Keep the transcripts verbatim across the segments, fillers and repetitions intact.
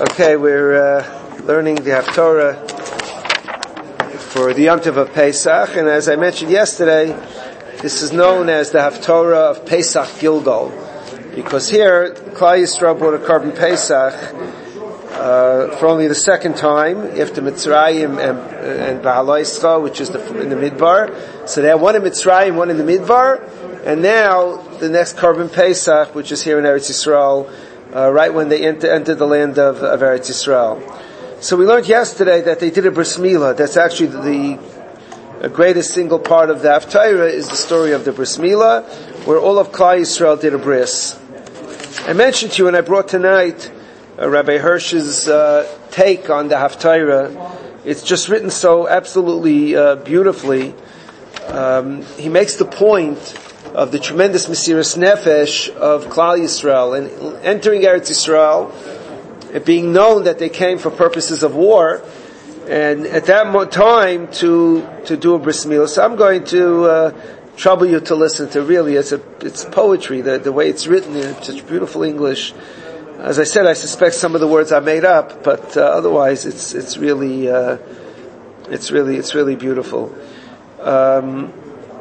Okay, we're uh, learning the Haftorah for the Yom Tov of Pesach, and as I mentioned yesterday, this is known as the Haftorah of Pesach Gilgal, because here Klal Yisrael brought a Korban Pesach uh, for only the second time after Mitzrayim and, and Ba'alaischa, which is the, in the Midbar. So they had one in Mitzrayim, one in the Midbar, and now the next Korban Pesach, which is here in Eretz Yisrael, Uh, right when they enter, entered the land of, of Eretz Yisrael. So we learned yesterday that they did a bris milah. That's actually the, the greatest single part of the Haftarah is the story of the bris milah, where all of Klal Yisrael did a bris. I mentioned to you, and I brought tonight uh, Rabbi Hirsch's uh, take on the Haftarah. It's just written so absolutely uh, beautifully. Um, he makes the point of the tremendous Mesiras Nefesh of Klal Yisrael and entering Eretz Yisrael, it being known that they came for purposes of war, and at that time to to do a bris milah. So I'm going to uh, trouble you to listen to. Really, it's a it's poetry. The the way it's written in such beautiful English. As I said, I suspect some of the words are made up, but uh, otherwise, it's it's really uh, it's really it's really beautiful. Um,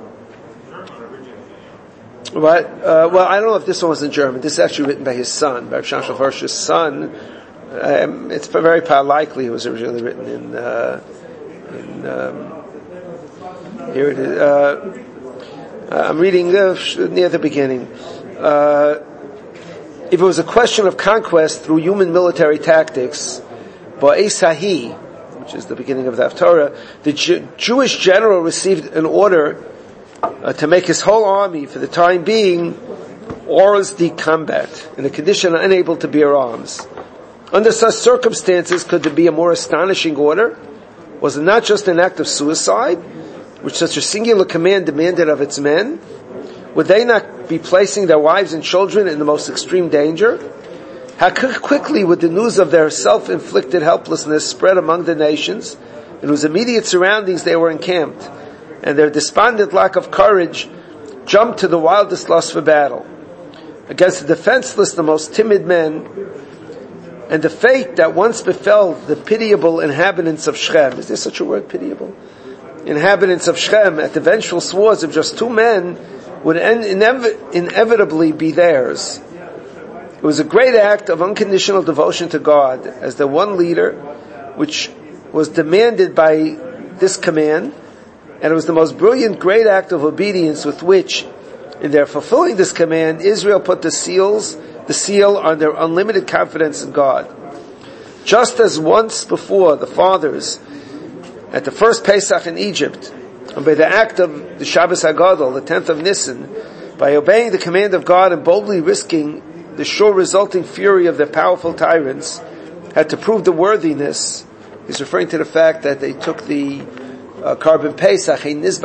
What? Uh, well, I don't know if this one was in German. This is actually written by his son, by Shamshel Hirsch's son. Um, it's very likely it was originally written in, uh, in um, here it is. Uh, I'm reading uh, near the beginning. Uh, if it was a question of conquest through human military tactics, Ba'esahi, which is the beginning of the Haftarah, the Jew- Jewish general received an order Uh, to make his whole army, for the time being, hors de combat, in a condition unable to bear arms. Under such circumstances, could there be a more astonishing order? Was it not just an act of suicide, which such a singular command demanded of its men? Would they not be placing their wives and children in the most extreme danger? How quickly would the news of their self-inflicted helplessness spread among the nations, in whose immediate surroundings they were encamped, and their despondent lack of courage jumped to the wildest lust for battle against the defenseless, the most timid men, and the fate that once befell the pitiable inhabitants of Shechem. Is there such a word, pitiable? Inhabitants of Shechem at the vengeful swords of just two men would inev- inevitably be theirs. It was a great act of unconditional devotion to God as the one leader, which was demanded by this command. And it was the most brilliant, great act of obedience with which, in their fulfilling this command, Israel put the seals, the seal on their unlimited confidence in God. Just as once before the fathers, at the first Pesach in Egypt, and by the act of the Shabbos HaGadol, the tenth of Nisan, by obeying the command of God and boldly risking the sure resulting fury of their powerful tyrants, had to prove the worthiness. He's referring to the fact that they took the Uh, Korban Pesach, in the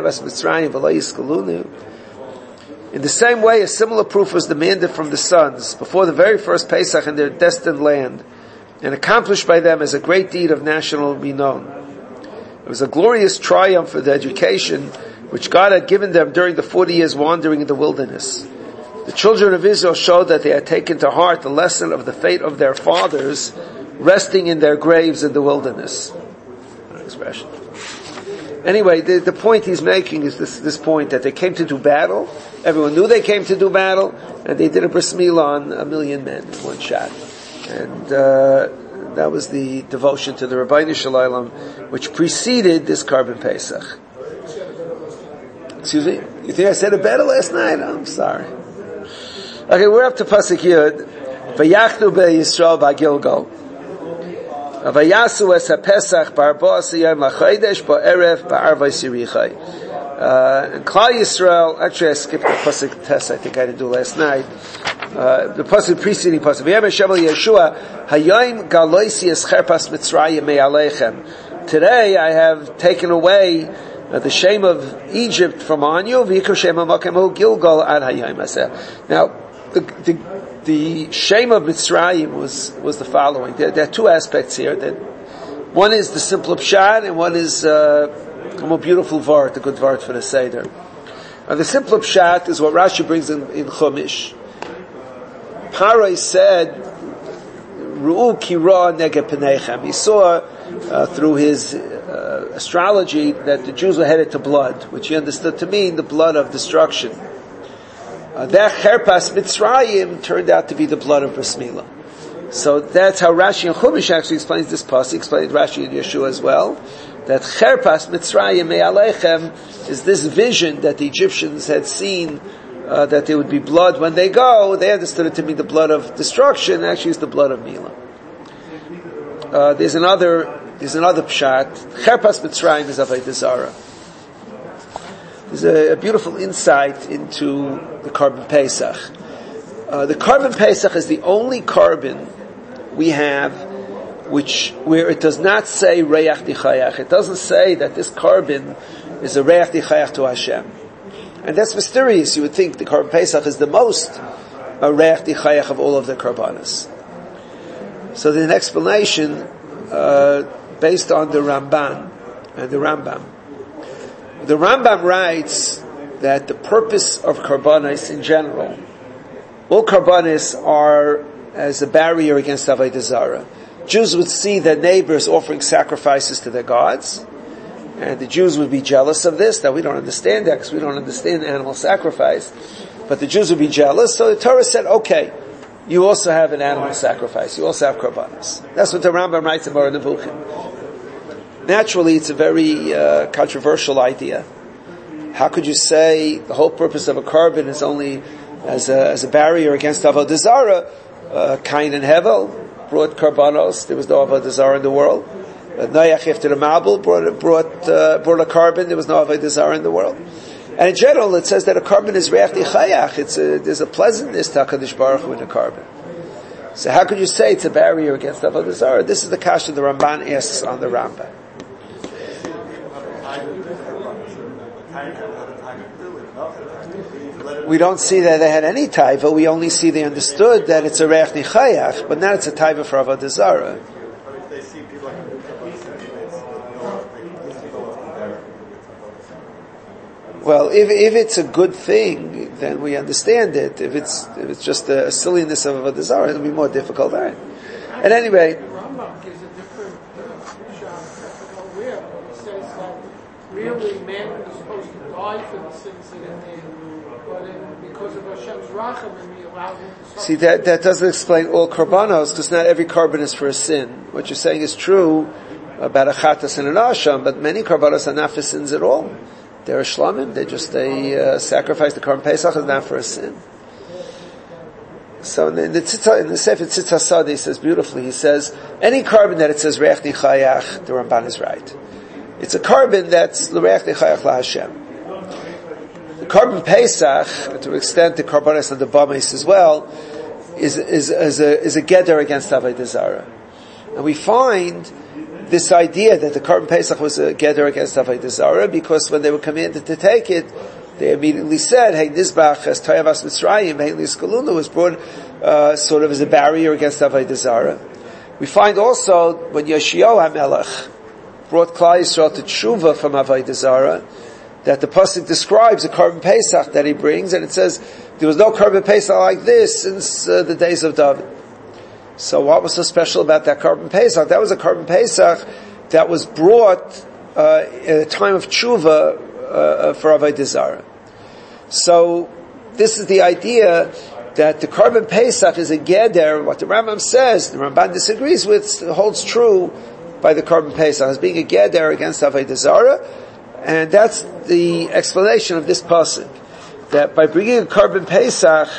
same way, a similar proof was demanded from the sons before the very first Pesach in their destined land, and accomplished by them as a great deed of national renown. It was a glorious triumph for the education which God had given them during the forty years wandering in the wilderness. The children of Israel showed that they had taken to heart the lesson of the fate of their fathers, resting in their graves in the wilderness. Expression. Anyway, the, the point he's making is this, this point that they came to do battle. Everyone knew they came to do battle, and they did a bris milah on a million men in one shot. And uh, that was the devotion to the Rabbeinu Shalom, which preceded this Korban Pesach. Excuse me? You think I said it better last night? I'm sorry. Okay, we're up to Pasuk Yud. Vayachnu beYisrael ba'Gilgal. Avayasu es ha-Pesach ba'arba'as yom l'chodesh ba'erev ba'arvay sirichai. And Klal Yisrael, actually I skipped the Pasuk test, I think I didn't do last night. Uh, the Pasuk preceding Pasuk. V'yem Hashem el Yeshua, hayom galoisi es cherpas Mitzrayim me'alechem. Today I have taken away uh, the shame of Egypt from on you, v'yikol shem ha'makom hu Gilgal ad hayom aseh. Now, the, the The shame of Mitzrayim was, was the following. There, there are two aspects here. That one is the simple pshat, and one is uh, a more beautiful vart, a good vart for the Seder. Now, the simple pshat is what Rashi brings in, in Chumash. Parai said, Ru'u kira nege penechem. He saw uh, through his uh, astrology that the Jews were headed to blood, which he understood to mean the blood of destruction. Uh, that Cherpas Mitzrayim turned out to be the blood of Bris Milah. So that's how Rashi and Chumash actually explains this pasuk. He explained Rashi and Yeshua as well. That Cherpas Mitzrayim Me'alechem is this vision that the Egyptians had seen, uh, that there would be blood when they go. They understood it to mean the blood of destruction. Actually, it's the blood of Milah. Uh, there's another, there's another pshat. Cherpas Mitzrayim is Avodah Zarah. There's a, a beautiful insight into the Korban Pesach. Uh, the Korban Pesach is the only korban we have which, where it does not say Reach Dichayach. It doesn't say that this korban is a Reach Dichayach to Hashem. And that's mysterious. You would think the Korban Pesach is the most a Reach Dichayach of all of the korbanos. So there's an explanation, uh, based on the Ramban and the Rambam. The Rambam writes that the purpose of korbanos in general, all korbanos are as a barrier against Avodah Zarah. Jews would see their neighbors offering sacrifices to their gods, and the Jews would be jealous of this. Now we don't understand that because we don't understand animal sacrifice, but the Jews would be jealous. So the Torah said, okay, you also have an animal sacrifice. You also have korbanos. That's what the Rambam writes in Moreh Nevuchim. Naturally, it's a very uh, controversial idea. How could you say the whole purpose of a korban is only as a, as a barrier against Avodah Zarah? Uh, Cain and Hevel brought korbanos. There was no Avodah Zarah in the world. Uh, Noach after the Mabul brought brought uh, brought a korban. There was no Avodah Zarah in the world. And in general, it says that a korban is reach dichayach. It's a, there's a pleasantness to HaKadosh Baruch Hu in a korban. So how could you say it's a barrier against Avodah Zarah? This is the kasha the Ramban asks on the Rambam. We don't see that they had any taiva. We only see they understood that it's a reach nichayach, but not it's a taiva for Avodah Zarah. Well, if if it's a good thing, then we understand it. If it's if it's just a, a silliness of Avodah Zarah, it'll be more difficult. All right. And anyway, Rambam gives a different shot where it says that really man is supposed to die for the sins that are made. But in, because of Hashem's rachamim, we allow him to suffer. See, that, that doesn't explain all korbanos, because not every korban is for a sin. What you're saying is true about a chatas and an asham, but many korbanos are not for sins at all. They're a shlamim, they just, they uh, sacrifice the korban Pesach is not for a sin. So in the, in the, tzitza, in the Sefer Tzitz HaSadi, he says beautifully, he says, any korban that it says Reach Dichayach, the Ramban is right. It's a korban that's L'Reach Dichayach LaHashem. The Korban Pesach, to an extent the Korbanos and the Bamis as well, is, is, is a, is a geder against Avodah Zarah. And we find this idea that the Korban Pesach was a geder against Avodah Zarah because when they were commanded to take it, they immediately said, hey, Nizbach as Tayavas Mitzrayim, hey, Liskaluna was brought, uh, sort of as a barrier against Avodah Zarah. We find also when Yoshiyahu HaMelech brought Klal Yisrael to tshuva from Avodah Zarah, that the pasuk describes a Korban Pesach that he brings, and it says there was no Korban Pesach like this since uh, the days of David. So what was so special about that Korban Pesach? That was a Korban Pesach that was brought uh, at a time of tshuva uh, for Avodah Zarah. So this is the idea that the Korban Pesach is a geder. What the Rambam says, the Ramban disagrees with, holds true by the Korban Pesach as being a geder against Avodah Zarah. And that's the explanation of this pasuk, that by bringing a Korban Pesach,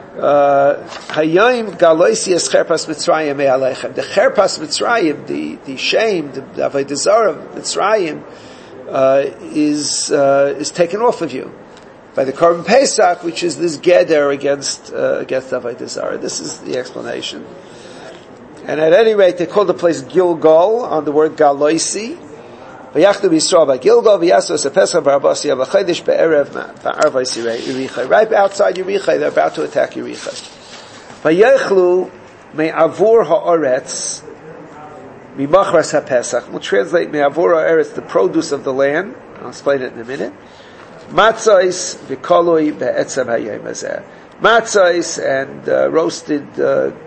Hayayim Galoisi es Cherpas Mitzrayim Me'alechem. The Cherpas Mitzrayim, the the shame, the Avodah Zarah Mitzrayim, uh, is uh, is taken off of you by the Korban Pesach, which is this geder against uh, against Avodah Zarah. This is the explanation. And at any rate, they call the place Gilgal on the word Galoisi. V'yachdu b'Yisrael b'Gilgal v'yasu es Pesach b'Arabasi v'Chodesh be'erev ba'arvos Yericha. Right outside Yericha, they're about to attack Yericha. V'yechlu me'avur ha'aretz mimachras ha'Pesach. We'll translate me'avur ha'aretz, the produce of the land. I'll explain it in a minute. Matzos v'koloi be'etzem hayom hazeh. Matzos and uh, roasted uh,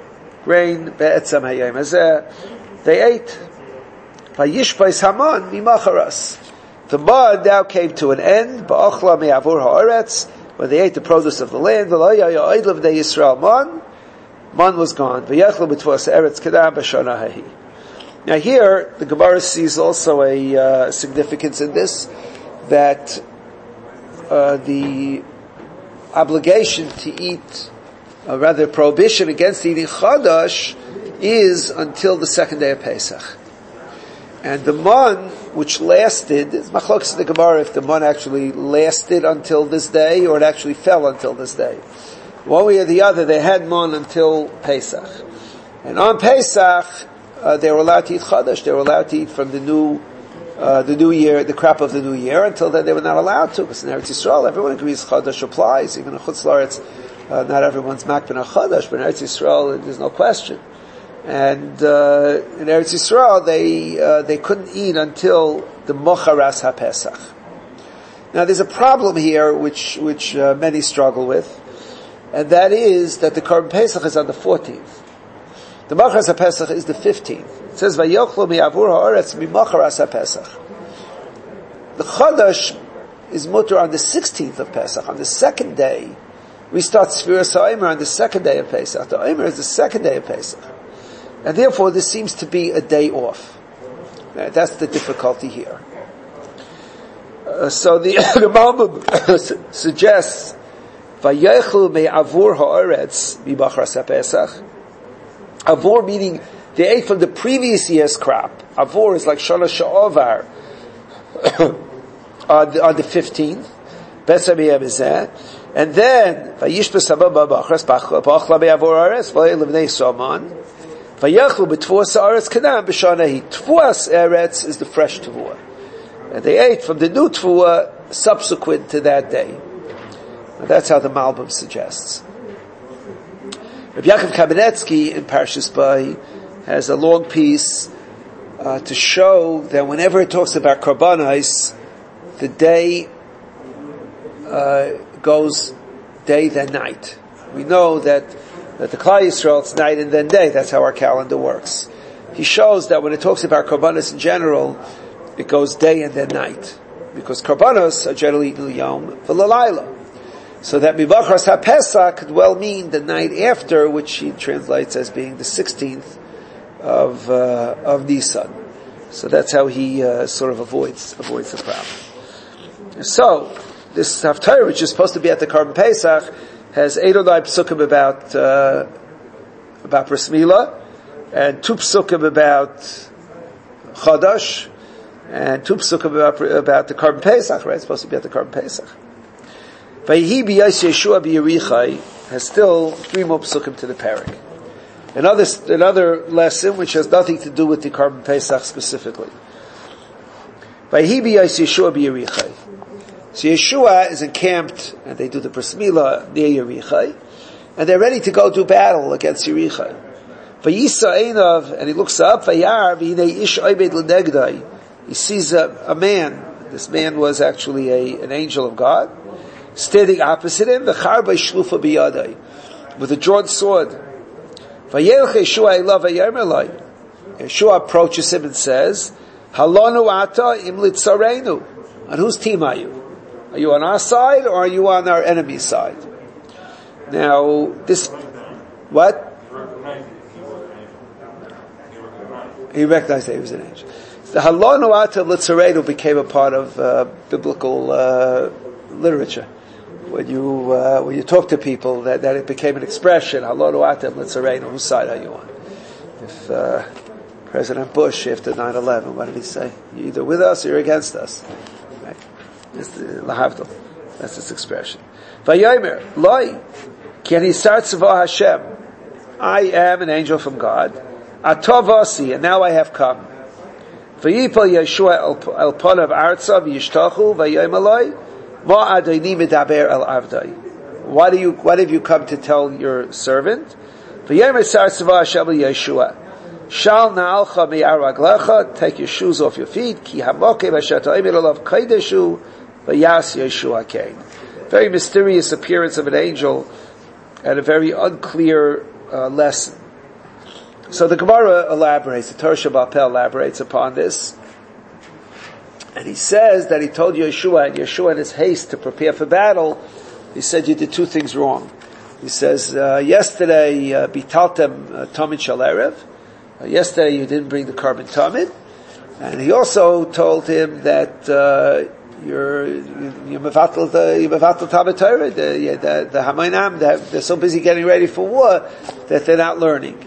grain be'etzam hayom hazeh. They ate. Vayishpais Haman mimacharas. The man now came to an end. Ba'achla me'avur ha'aretz. When they ate the produce of the land, v'loya ya'oidlav de Yisrael man. Man was gone. V'yachlu b'tvos eretz kedam b'shana hahi. Now here, the Gemara sees also a uh, significance in this, that uh, the obligation to eat, uh, rather prohibition against eating chadash, is until the second day of Pesach. And the man, which lasted, it's machlokes in the Gemara if the man actually lasted until this day, or it actually fell until this day. One way or the other, they had man until Pesach. And on Pesach, uh, they were allowed to eat chadash, they were allowed to eat from the new, uh, the new year, the crop of the new year. Until then they were not allowed to, because in Eretz Yisrael, everyone agrees chadash applies, even in Chutz La'aretz, uh, not everyone's makbin on chadash, but in Eretz Yisrael, there's no question. And uh, in Eretz Yisrael, they uh, they couldn't eat until the Mocharas HaPesach. Now, there's a problem here which which uh, many struggle with, and that is that the Korban Pesach is on the fourteenth. The Mocharas HaPesach is the fifteenth. It says, "Vayochlu mi'avur ha'aretz mi'mocharas HaPesach." The Chodesh is mutter on the sixteenth of Pesach. On the second day, we start Sfiras HaOmer on the second day of Pesach. The Omer is the second day of Pesach. And therefore, this seems to be a day off. Uh, that's the difficulty here. Uh, so the Rambam suggests, "Vayechlu me'avur ha'aretz mi'machras ha'pesach." Avur meaning they ate from the previous year's crop. Avur is like Shana Sha'ovar on the, on the fifteenth. Besar miyam izeh. And then, Vayishbas ha'bam b'machras b'achla me'avur ha'aretz v'le'il l'vnei Soman. Vayachlu b'tvuas ha'aretz kanam b'shanahi. Tvuas eretz is the fresh tvua. And they ate from the new tvua subsequent to that day. And that's how the Malbim suggests. Rabbi Yaakov Kamenetsky in Parshas Bo has a long piece uh, to show that whenever it talks about Karbanos, the day uh, goes day then night. We know that that the Klal Yisrael, it's night and then day. That's how our calendar works. He shows that when it talks about Karbanos in general, it goes day and then night. Because Karbanos are generally Nil Yom V'Lalayla. So that Mivachras HaPesach could well mean the night after, which he translates as being the sixteenth of, uh, of Nisan. So that's how he, uh, sort of avoids, avoids the problem. So, this Haftarah, which is supposed to be at the Korban Pesach, has eight or nine psukim about uh, about Bris Milah, and two psukim about Chadash, and two psukim about, about the Korban Pesach, right? It's supposed to be at the Korban Pesach. Vayihi b'yos Yeshua b'Yerichai has still three more psukim to the parak. Another another lesson which has nothing to do with the Korban Pesach specifically. Vayihi b'yos Yeshua b'Yerichai. So Yeshua is encamped, and they do the Bris Milah near Yerichai, and they're ready to go do battle against Yerichai. Vayisa Einav, and he looks up, Vayar, v'hinei ish oibed l'negdai. He sees a, a man. This man was actually a, an angel of God, standing opposite him, v'char b'shlufa b'yadai, with a drawn sword. Vayelch Yeshua elav v'yarmer lai. Yeshua approaches him and says, Halonu ata im litzarenu. On whose team are you? Are you on our side or are you on our enemy's side? Now, this, what? He recognized that he was an angel. The Halonu Ata Litzarenu became a part of uh, biblical uh, literature. When you uh, when you talk to people, that, that it became an expression. Halonu Ata Litzarenu. Whose side are you on? If uh, President Bush after nine eleven, what did he say? You're either with us or you're against us. Right? That's the lahavdil. That's this expression. Vayomer loy can he start tzva Hashem? I am an angel from God. Atovasi, and now I have come. Vayipal Yeshua el panav artza v'yishtachu vayomer loy ma adoni medaber el avdai. Why do you? What have you come to tell your servant? Vayomer sar tzva Hashem Yeshua. Shal na'alcha me'araglecha, take your shoes off your feet, ki hamoke v'ashat ha'imir alav kaideshu, v'yas Yeshua kain. Very mysterious appearance of an angel, and a very unclear uh, lesson. So the Gemara elaborates, the Torah Sheba'al Peh elaborates upon this. And he says that he told Yeshua, and Yeshua in his haste to prepare for battle, he said you did two things wrong. He says, uh, yesterday, uh, bitaltem uh, tamid shel erev. Uh, yesterday you didn't bring the carbon tamid. And he also told him that, uh, you're, you're mevatel the, you're mevatel tamid Torah. The, the, the Hamayinam, they're so busy getting ready for war that they're not learning.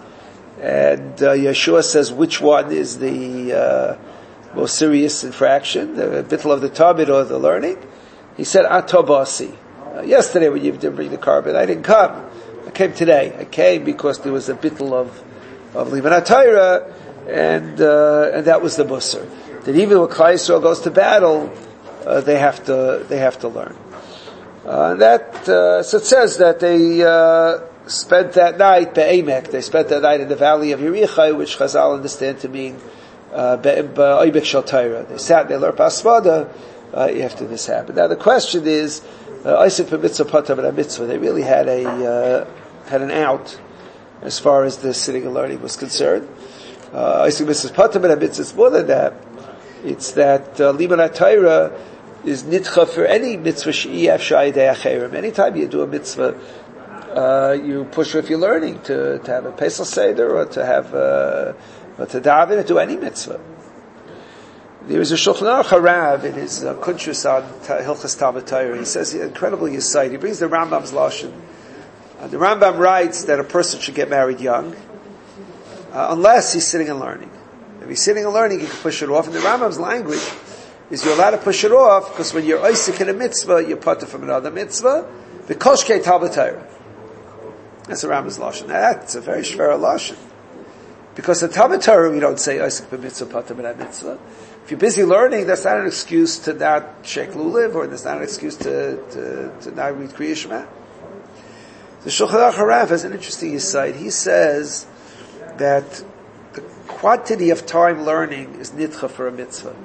And, uh, Yeshua says which one is the, uh, most serious infraction, the bittul of the tamid or the learning. He said, atobasi. Uh, yesterday when you didn't bring the carbon, I didn't come. I came today. I came because there was a bittul of, of Liman Torah, and, uh, and that was the musar. That even when Klal Yisrael goes to battle, uh, they have to, they have to learn. Uh, that, uh, so it says that they, uh, spent that night, Be'emek, they spent that night in the valley of Yerichai, which Chazal understand to mean, uh, Be'emek Shel Torah. They sat, they learned Pasmada, uh, after this happened. Now the question is, Isaac for mitzvah patam and a mitzvah. They really had a uh, had an out as far as the sitting and learning was concerned. Isaac mitzvah patam and a mitzvah is more than that. It's that uh, liman Torah is nitcha for any mitzvah she'iyaf sha'idei acherim. Anytime you do a mitzvah, uh, you push if you're learning to to have a Pesach Seder or to have uh, or to daven or do any mitzvah. There is a Shulchan Aruch Harav in his uh, Kuntrus on Hilchas Talmud Torah. He says incredibly Yisayid. He brings the Rambam's lashon. Uh, the Rambam writes that a person should get married young, uh, unless he's sitting and learning. If he's sitting and learning, he can push it off. And the Rambam's language is you're allowed to push it off because when you're Isaac in a mitzvah, you're putter from another mitzvah. V'koshkei Talmud Torah. That's the Rambam's lashon. Now that's a very shvera lashon. Because in Talmud Torah we don't say Isaac b'mitzvah pater b'nei mitzvah. If you're busy learning, that's not an excuse to not shake lulav, or that's not an excuse to, to, to not read Kriya Shema. The Shulchan Aruch Harav has an interesting insight. He says that the quantity of time learning is nitcha for a mitzvah.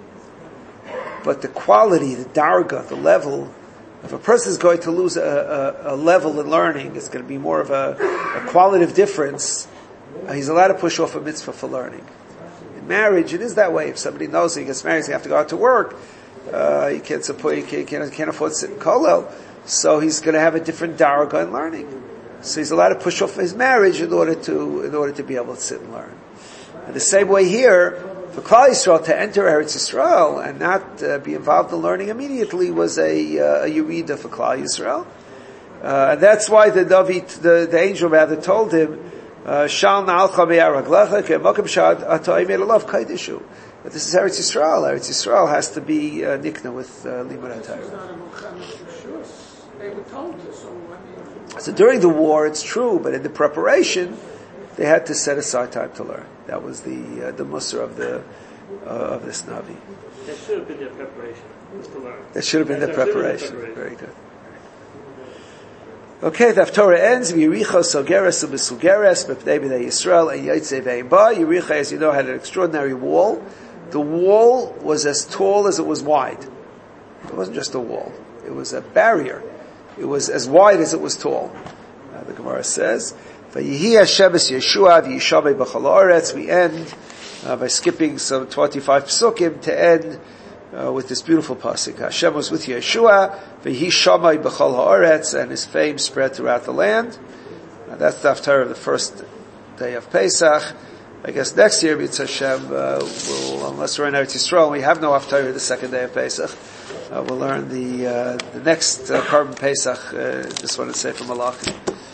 But the quality, the darga, the level, if a person is going to lose a, a, a level in learning, it's going to be more of a, a qualitative difference. Uh, he's allowed to push off a mitzvah for learning. Marriage, it is that way. If somebody knows he gets married, he has to go out to work. Uh, he can't support, he can't, can't, can't afford to sit in kollel, so he's going to have a different daraga in learning. So he's allowed to push off his marriage in order to, in order to be able to sit and learn. And the same way here, for Klal Yisrael to enter Eretz Yisrael and not uh, be involved in learning immediately was a, uh, a yerida for Klal Yisrael. Uh, and that's why the David, the, the angel rather told him, Shal na'alcha be'araglecha ke'mokim shad atoi made a love kaidishu. But this is Eretz Yisrael. Eretz Yisrael has to be uh, nikna with uh, Limud HaTorah. So during the war, it's true, but in the preparation, they had to set aside time to learn. That was the uh, the musar of the uh, of this Navi. That should have been their preparation, was to learn. That should have been the preparation. Very good. Okay, the Torah ends. Yericho sogeres u'besugeres b'pnei b'nei Yisrael and yaitze ve'imba. Yericho, as you know, had an extraordinary wall. The wall was as tall as it was wide. It wasn't just a wall; it was a barrier. It was as wide as it was tall. Uh, the Gemara says, "Vayihi Hashem es Yeshua v'yishamei b'chol haaretz." We end uh, by skipping some twenty-five psukim to end Uh, with this beautiful pasuk. Hashem was with Yeshua, v'hi shamai b'chol haaretz, and his fame spread throughout the land. Uh, that's the haftarah of the first day of Pesach. I guess next year, B'itz Hashem, uh, we'll, unless we're in Eretz Yisrael, we have no haftarah the second day of Pesach. Uh, we'll learn the uh, the next uh, Carbon Pesach. Uh, this one is Sefer Malachim.